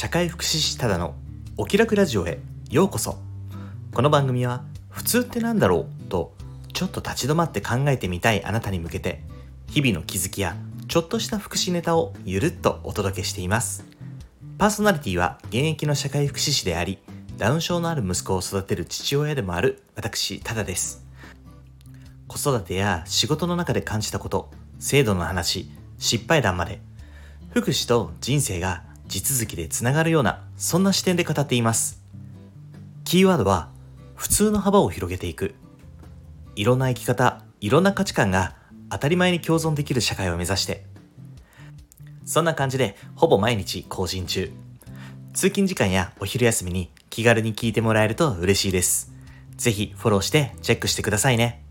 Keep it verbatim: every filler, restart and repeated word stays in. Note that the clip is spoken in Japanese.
社会福祉士ただのお気楽ラジオへようこそ。この番組は普通ってなんだろうとちょっと立ち止まって考えてみたいあなたに向けて、日々の気づきやちょっとした福祉ネタをゆるっとお届けしています。パーソナリティは現役の社会福祉士であり、ダウン症のある息子を育てる父親でもある私ただです。子育てや仕事の中で感じたこと、制度の話、失敗談まで、福祉と人生が地続きでつながるような、そんな視点で語っています。キーワードは普通の幅を広げていく。いろんな生き方、いろんな価値観が当たり前に共存できる社会を目指して、そんな感じでほぼ毎日更新中。通勤時間やお昼休みに気軽に聞いてもらえると嬉しいです。ぜひフォローしてチェックしてくださいね。